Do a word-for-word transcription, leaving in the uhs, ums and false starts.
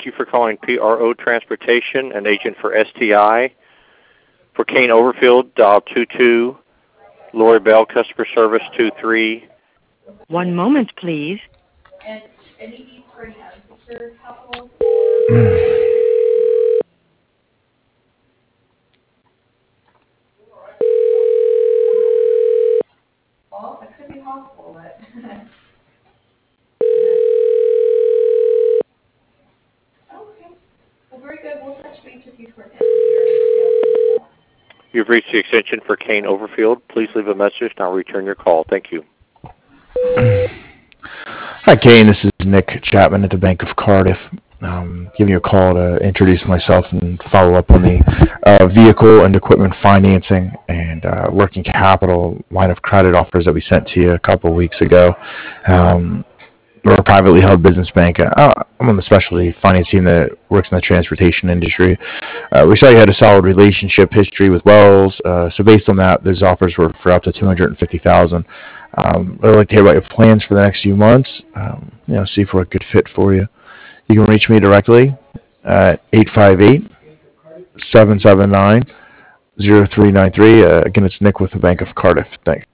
Thank you for calling P R O Transportation, an agent for S T I. For Kane Overfield, dial two two. Lori Bell, customer service two three. One moment, please. And any needs for any unsecured households? Well, that could be possible, but. Okay. Well, very good. We'll touch base with you towards the end of the year. You've reached the extension for Kane Overfield. Please leave a message and I'll return your call. Thank you. Hi, Kane. This is Nick Chapman at the Bank of Cardiff. Um, giving you a call to introduce myself and follow up on the uh, vehicle and equipment financing and uh, working capital line of credit offers that we sent to you a couple of weeks ago. Um, we're a privately held business bank. Uh, I'm on the specialty finance team that works in the transportation industry. Uh, we saw you had a solid relationship history with Wells. Uh, so based on that, those offers were for up to two hundred fifty thousand dollars. Um, I'd like to hear about your plans for the next few months. Um, you know, see if we're a good fit for you. You can reach me directly at eight five eight, seven seven nine, zero three nine three. Uh, again, it's Nick with the Bank of Cardiff. Thanks.